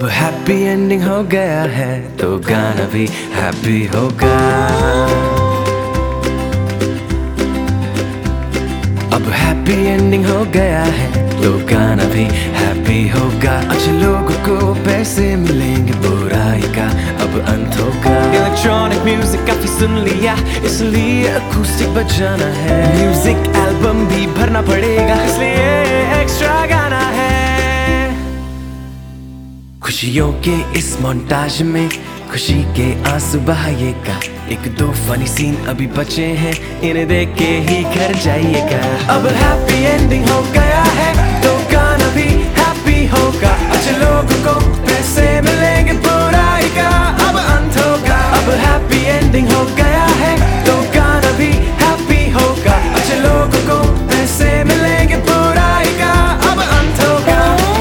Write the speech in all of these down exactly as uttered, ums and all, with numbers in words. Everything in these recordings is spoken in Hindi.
अब हैप्पी एंडिंग हो गया है तो गाना भी हैप्पी होगा। अब हैप्पी एंडिंग हो गया है तो गाना भी हैप्पी होगा। अच्छे लोगों को पैसे मिलेंगे, बुराई का अब अंत होगा। इलेक्ट्रॉनिक म्यूजिक काफी सुन लिया, इसलिए अकूस्टिक बजाना है। म्यूजिक एल्बम भी भरना पड़ेगा, इसलिए एक्स्ट्रा गाना है। खुशियों के इस मोन्टाज में खुशी के आंसू बहाइएगा। एक दो फनी सीन अभी बचे हैं, इन्हें देख के ही घर जाइएगा। अब हैप्पी एंडिंग हो गया है तो गाना भी हैप्पी होगा। अच्छे लोगों को पैसे मिलेंगे, बुराई का अब अंत होगा। अब हैप्पी एंडिंग हो गया है तो गाना भी हैप्पी होगा। अच्छे लोगों को पैसे मिलेंगे, बुराई का अब अंत होगा।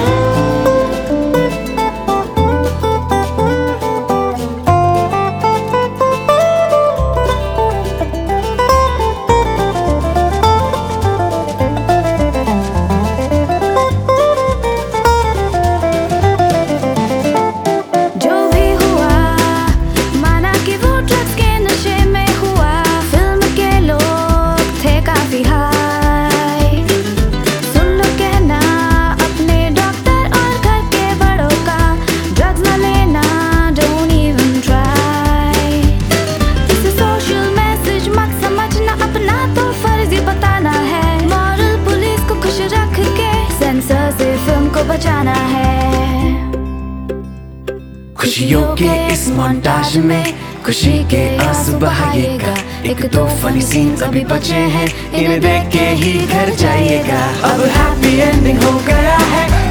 बचाना है। खुशियों के इस मोन्टाज में खुशी के आंसू बहाइएगा। एक दो फनी सीन अभी बचे हैं, इन्हें देख के ही घर जाइएगा। अब हैप्पी एंडिंग हो गया है